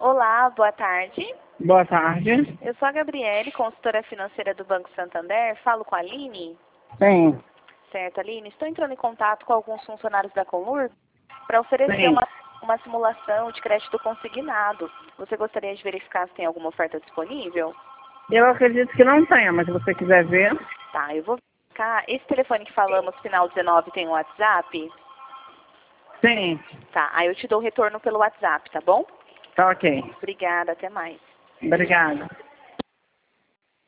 Olá, boa tarde. Boa tarde. Eu sou a Gabriele, consultora financeira do Banco Santander. Falo com a Aline? Sim. Certo, Aline. Estou entrando em contato com alguns funcionários da Conur para oferecer Sim. uma simulação de crédito consignado. Você gostaria de verificar se tem alguma oferta disponível? Eu acredito que não tenha, mas se você quiser ver. Tá, eu vou verificar. Esse telefone que falamos, final 19, tem um WhatsApp? Sim. Tá, aí eu te dou o retorno pelo WhatsApp, tá bom? Tá ok. Obrigada, até mais. Obrigada.